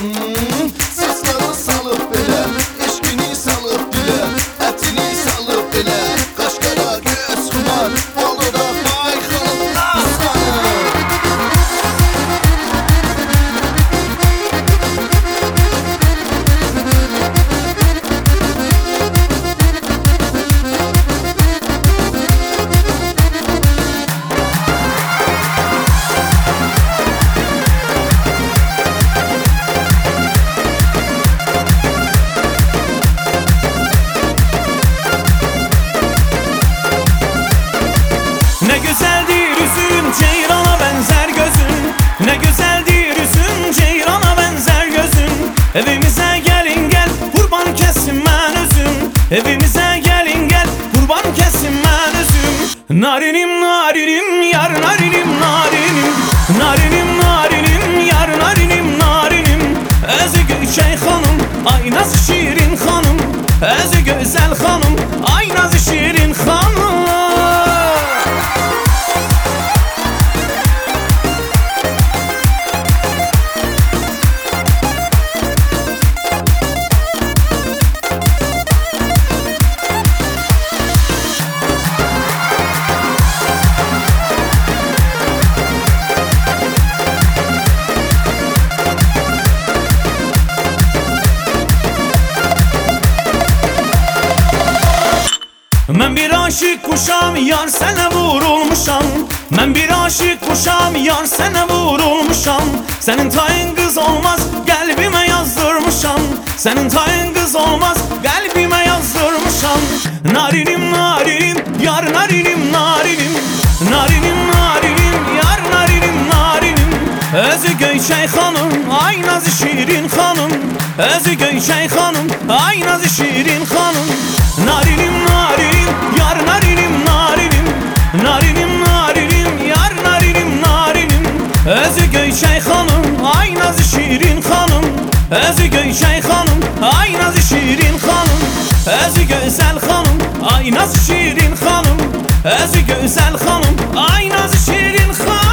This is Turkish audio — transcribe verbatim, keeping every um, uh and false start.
Hmm, Sısları salıp belə, eşkini salıp dilə, ətini salıp belə, qaşqara göz xumar, oldu da Faiq xanım aslanım. Ne güzeldir yüzün, ceyrana benzer gözün. Ne güzeldir yüzün, ceyrana benzer gözün. Evimize gelin gel, kurban kesin ben özüm. Evimize gelin gel, kurban kesin ben özüm. Narinim narinim, yar narinim narinim. Narinim narinim, yar narinim narinim. Özü Gülçay hanım, ay nasıl şirin hanım. Özü güzel hanım, ay nasıl şirin hanım. Ben bir aşık kuşam, yar sana vurulmuşam. Ben bir aşık kuşam, yar sana vurulmuşam. Senin tayın kız olmaz, kalbime yazdırmışam. Senin tayın kız olmaz, kalbime yazdırmışam. Narinim narinim, yar narinim narinim. Narinim narinim, yar narinim narinim. Özü Gülçay hanım, ay nazı şirin hanım. Özü Gülçay hanım, ay nazı şirin hanım. Narinim narinim, yar narinim narinim. Narinim narinim, yar narinim narinim. Özü Gülçay hanım, ay nazı şirin hanım. Özü Gülçay hanım, ay nazı şirin hanım. Özü güzel hanım, ay nazı şirin hanım. Özü güzel hanım, ay nazı şirin hanım.